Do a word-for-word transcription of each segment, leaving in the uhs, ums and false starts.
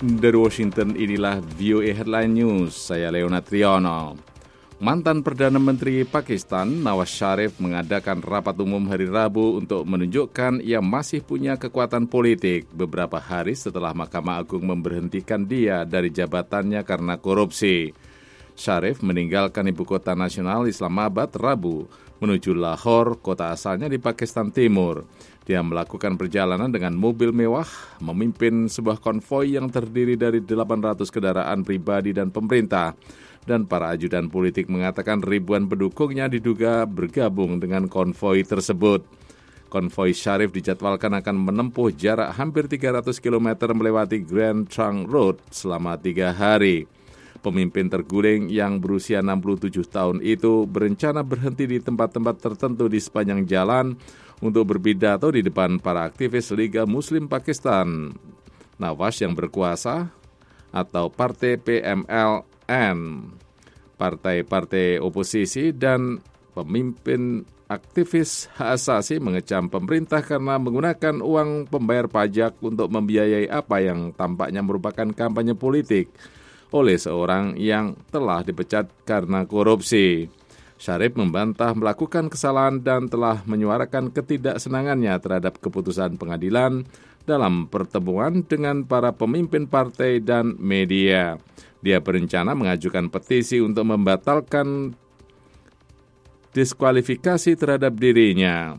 Dari Washington, inilah V O A Headline News. Saya Leonard Triono. Mantan Perdana Menteri Pakistan, Nawaz Sharif, mengadakan rapat umum hari Rabu untuk menunjukkan ia masih punya kekuatan politik beberapa hari setelah Mahkamah Agung memberhentikan dia dari jabatannya karena korupsi. Sharif meninggalkan ibu kota nasional Islamabad Rabu menuju Lahore, kota asalnya di Pakistan Timur. Dia melakukan perjalanan dengan mobil mewah, memimpin sebuah konvoi yang terdiri dari delapan ratus kendaraan pribadi dan pemerintah. Dan para ajudan politik mengatakan ribuan pendukungnya diduga bergabung dengan konvoi tersebut. Konvoi Sharif dijadwalkan akan menempuh jarak hampir tiga ratus kilometer melewati Grand Trunk Road selama tiga hari. Pemimpin terguling yang berusia enam puluh tujuh tahun itu berencana berhenti di tempat-tempat tertentu di sepanjang jalan untuk berpidato di depan para aktivis Liga Muslim Pakistan. Nawaz yang berkuasa atau Partai P M L N, partai-partai oposisi dan pemimpin aktivis hak asasi mengecam pemerintah karena menggunakan uang pembayar pajak untuk membiayai apa yang tampaknya merupakan kampanye politik oleh seorang yang telah dipecat karena korupsi. Sharif membantah melakukan kesalahan dan telah menyuarakan ketidaksenangannya terhadap keputusan pengadilan dalam pertemuan dengan para pemimpin partai dan media. Dia berencana mengajukan petisi untuk membatalkan diskualifikasi terhadap dirinya.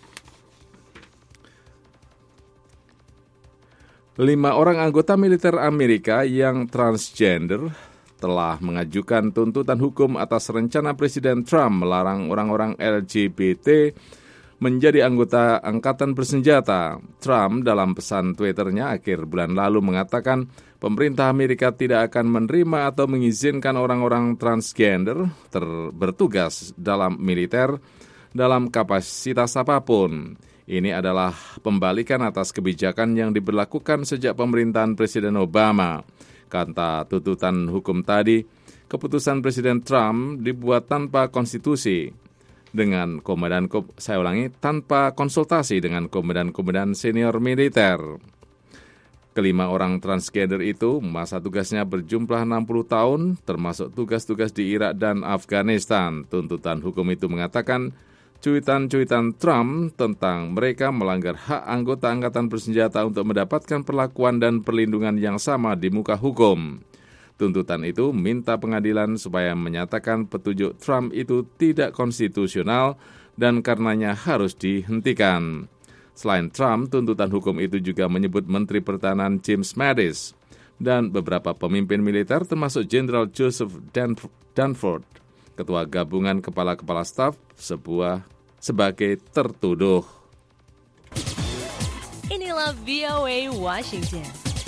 Lima orang anggota militer Amerika yang transgender telah mengajukan tuntutan hukum atas rencana Presiden Trump melarang orang-orang L G B T menjadi anggota angkatan bersenjata. Trump dalam pesan Twitter-nya akhir bulan lalu mengatakan pemerintah Amerika tidak akan menerima atau mengizinkan orang-orang transgender ter- bertugas dalam militer dalam kapasitas apapun. Ini adalah pembalikan atas kebijakan yang diberlakukan sejak pemerintahan Presiden Obama. Kata tuntutan hukum tadi, keputusan Presiden Trump dibuat tanpa konstitusi, dengan komandan, saya ulangi, tanpa konsultasi dengan komandan-komandan senior militer. Kelima orang transgender itu masa tugasnya berjumlah enam puluh tahun, termasuk tugas-tugas di Irak dan Afghanistan. Tuntutan hukum itu mengatakan cuitan-cuitan Trump tentang mereka melanggar hak anggota angkatan bersenjata untuk mendapatkan perlakuan dan perlindungan yang sama di muka hukum. Tuntutan itu minta pengadilan supaya menyatakan petunjuk Trump itu tidak konstitusional dan karenanya harus dihentikan. Selain Trump, tuntutan hukum itu juga menyebut Menteri Pertahanan James Mattis dan beberapa pemimpin militer termasuk Jenderal Joseph Dunford, Ketua Gabungan Kepala-Kepala Staf sebuah sebagai tertuduh. Inilah V O A Washington.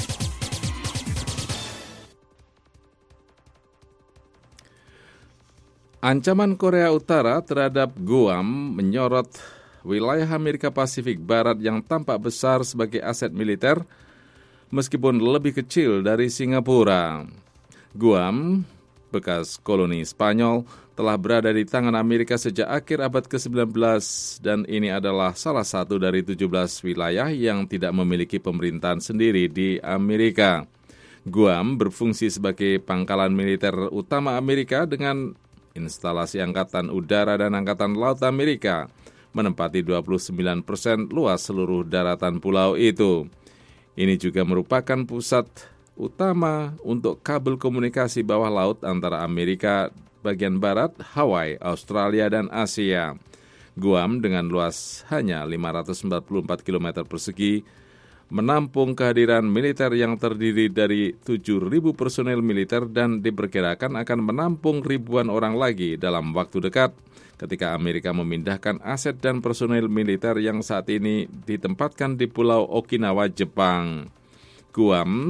Ancaman Korea Utara terhadap Guam menyorot wilayah Amerika Pasifik Barat yang tampak besar sebagai aset militer meskipun lebih kecil dari Singapura. Guam, bekas koloni Spanyol, telah berada di tangan Amerika sejak akhir abad ke sembilan belas dan ini adalah salah satu dari tujuh belas wilayah yang tidak memiliki pemerintahan sendiri di Amerika. Guam berfungsi sebagai pangkalan militer utama Amerika dengan instalasi Angkatan Udara dan Angkatan Laut Amerika, menempati dua puluh sembilan persen luas seluruh daratan pulau itu. Ini juga merupakan pusat utama untuk kabel komunikasi bawah laut antara Amerika bagian barat, Hawaii, Australia, dan Asia. Guam dengan luas hanya lima ratus empat puluh empat kilometer persegi menampung kehadiran militer yang terdiri dari tujuh ribu personel militer dan diperkirakan akan menampung ribuan orang lagi dalam waktu dekat ketika Amerika memindahkan aset dan personel militer yang saat ini ditempatkan di Pulau Okinawa, Jepang. Guam